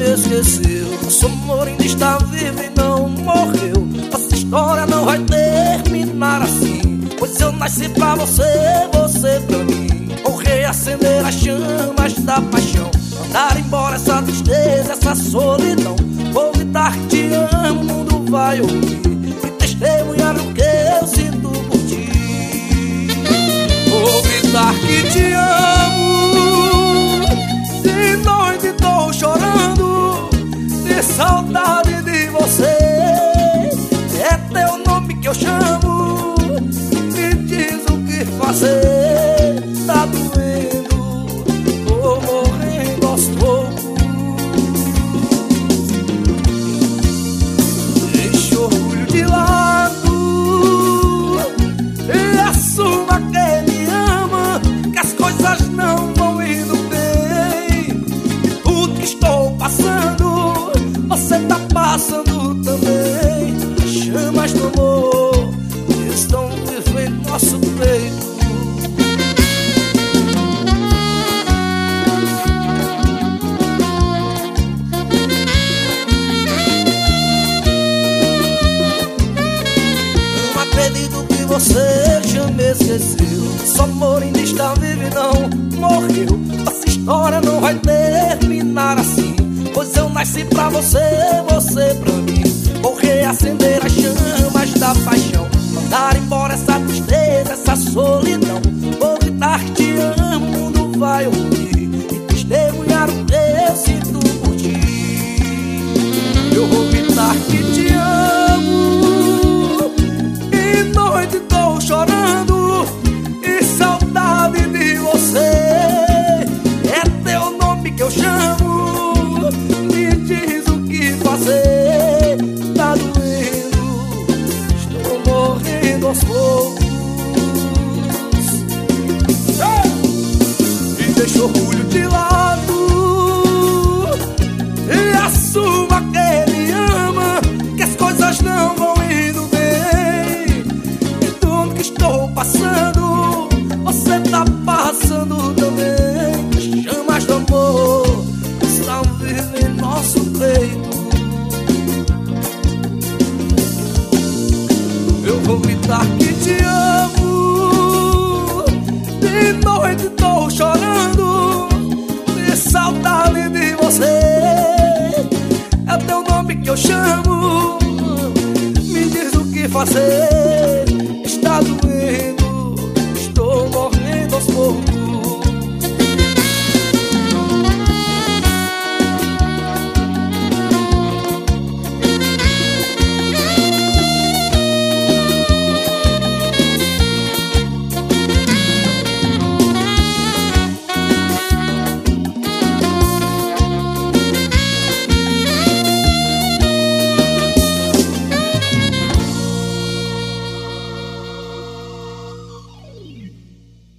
esqueceu. Nosso amor ainda está vivo e não morreu. Nossa história não vai terminar assim, pois eu nasci pra você, você pra mim. Vou reacender as chamas da paixão, mandar embora essa tristeza, essa solidão. Vou gritar que te amo, o mundo vai ouvir e testemunhar o que eu sinto por ti. Vou gritar que te amo, de noite tô chorando, de saudade de você. É teu nome que eu chamo, me diz o que fazer. Tá doendo, tô morrendo aos poucos. Deixa o orgulho de lado e assuma que me ama, que as coisas não vão indo bem. Tudo que estou passando, você tá passando também. As chamas do amor estão vivendo em nosso peito. Não acredito que você já me esqueceu. Nosso amor ainda está vivo e não morreu. Nossa história não vai terminar assim, pois eu nasci pra você, você pra mim. Vou reacender as chamas da paixão, mandar embora essa tristeza, essa solidão. Vou gritar que te amo, o mundo vai ouvir e testemunhar o que eu sinto por ti. Eu vou gritar que te amo, e noite tô chorando, e saudade de você. É teu nome que eu chamo, me diz o que fazer. Tá doendo, estou morrendo aos poucos. E deixa o orgulho de lado e assuma que me ama, que as coisas não vão indo bem. E tudo que estou passando, você tá passando também. As chamas do amor estão vivendo em nosso peito. Eu vou gritar que te amo, de noite tô chorando, de saudade de você. É teu nome que eu chamo, me diz o que fazer.